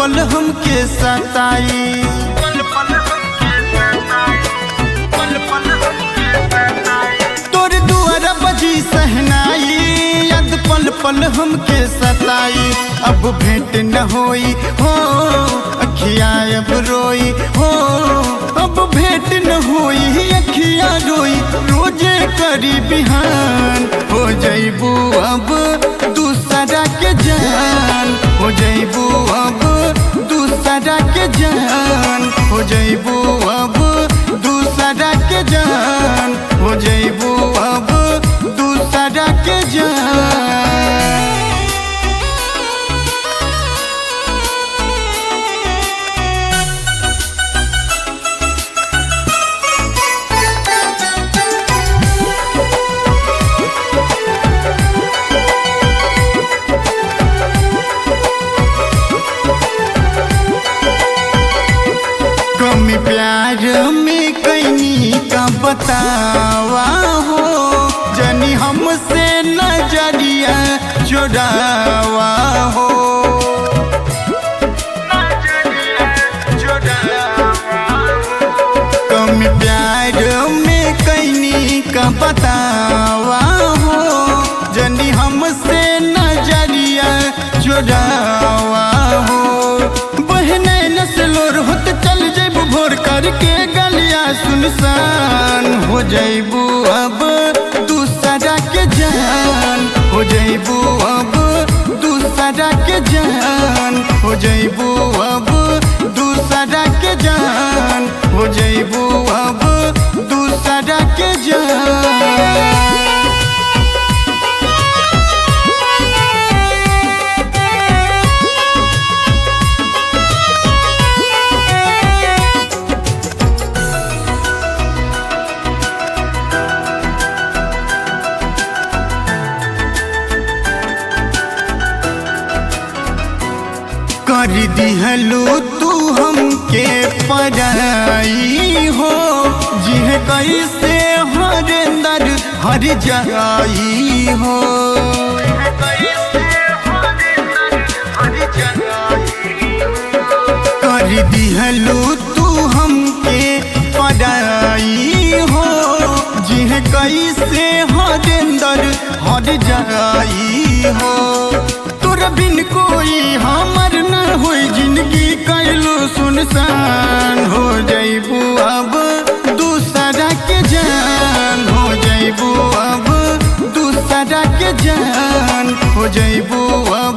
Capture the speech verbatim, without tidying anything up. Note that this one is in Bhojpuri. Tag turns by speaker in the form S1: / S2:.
S1: पल हमके सताई, पल पल हमके सताई, पल पल हमके सताई। तोर दुआरा बजी सहनाई, याद पल पल हमके सताई। अब भेंट न होई हो अखिया अब रोई हो, अब भेंट न होई अखिया रोई। रोजे करी बिहान हो जइबू अब दूसरा के जान, हो जइबू अब दूसरा के जान, हो जइबू अब दूसरा के जान, हो जइबू अब दूसरा के जान। कमी प्यार में कैनी का बतावा हो, जनी हमसे नजरिया चुरावा हो, कमी प्यार में कैनी का बतावा हो, जनी हमसे नजरिया चुरावा हो। बहने नस्लोर होत चल जइबू भोर करके गलिया सुनसान, हो जइबू अब दूसरा के जान, हो जइबू अब दूसरा के जान, हो जइबू अब दूसरा के जान, हो जइबू अब दूसरा के जान। कर दिहलू तू हमके पराई हो, जिह कैसे हर अंदर हर जाई हो, कर दिहलू तू हमके पराई हो, जिह कैसे हर अंदर हर जाई हो। तोरा बिन कोई हमर न होई, जिंदगी कैलो सुनसान, हो जइबू अब दूसरा के जान, हो जइबू अब दूसरा के जान, हो जइबू अब